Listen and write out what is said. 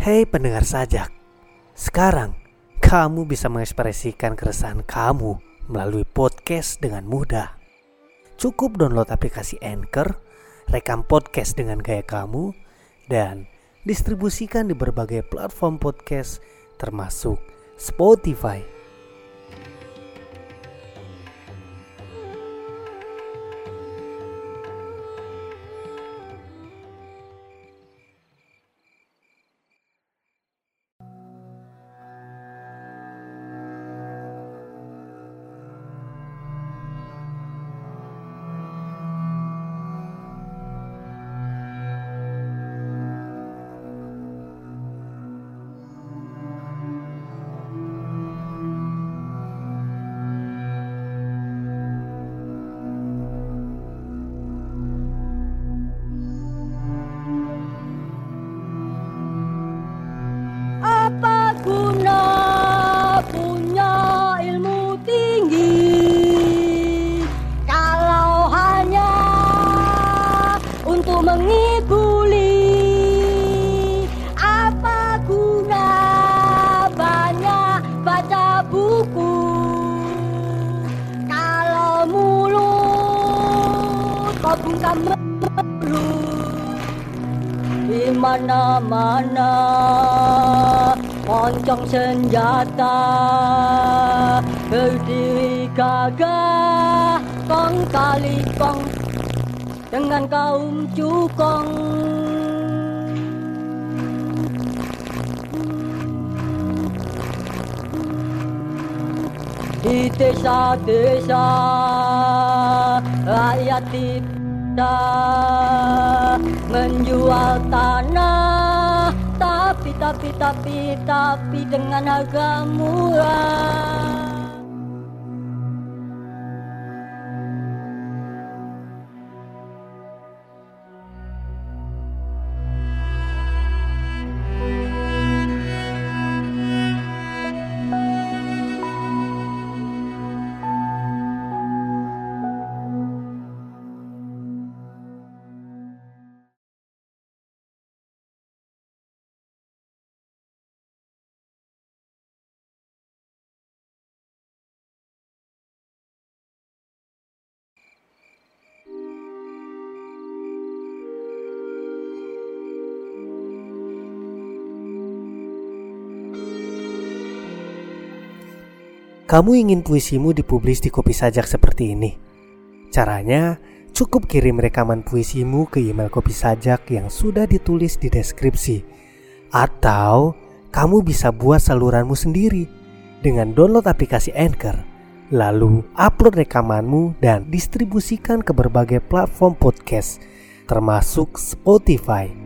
Hei pendengar sajak, sekarang kamu bisa mengekspresikan keresahan kamu melalui podcast dengan mudah. Cukup download aplikasi Anchor, rekam podcast dengan gaya kamu, dan distribusikan di berbagai platform podcast termasuk Spotify. Apa guna punya ilmu tinggi kalau hanya untuk mengibuli? Apa guna banyak baca buku kalau mulut kau bungkam di mana-mana moncong senjata, berdiri gagah kong kali kong dengan kaum cukong. Di desa-desa rakyat tidak menjual tanah, tapi dengan harga murah. Kamu ingin puisimu dipublis di Kopi Sajak seperti ini? Caranya, cukup kirim rekaman puisimu ke email Kopi Sajak yang sudah ditulis di deskripsi. Atau, kamu bisa buat saluranmu sendiri dengan download aplikasi Anchor, lalu upload rekamanmu dan distribusikan ke berbagai platform podcast, termasuk Spotify.